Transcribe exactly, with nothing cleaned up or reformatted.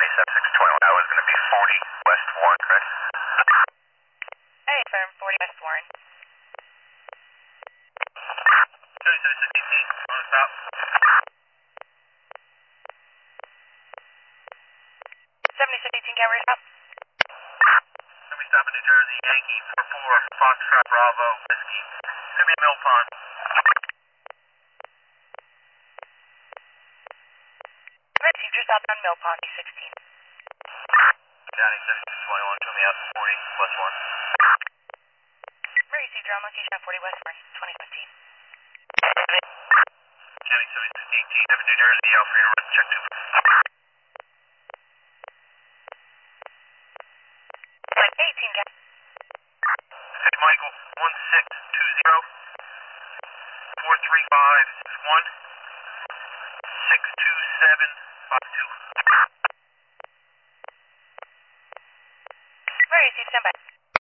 seven six two one, that was going to be forty West Warren, correct? Hey, firm, forty West Warren. seventy-seven sixteen, on the stop. seventy-six eighteen, can we stop? Can we stop in New Jersey, Yankee, four four, Foxtrot, Bravo, Whiskey. It's going to be Mill Pond. nineteen, just outbound Mill Pond, sixteen. Downing seven six two one, show me out forty West Warren. Where you see drone location at forty West Warren, twenty seventeen. County seventy-six eighteen, seven New Jersey, out for your run, check two. eighteen, Jack. Hey, Michael, one six two zero, four three five one, six two seven five two. Where you see, stand by.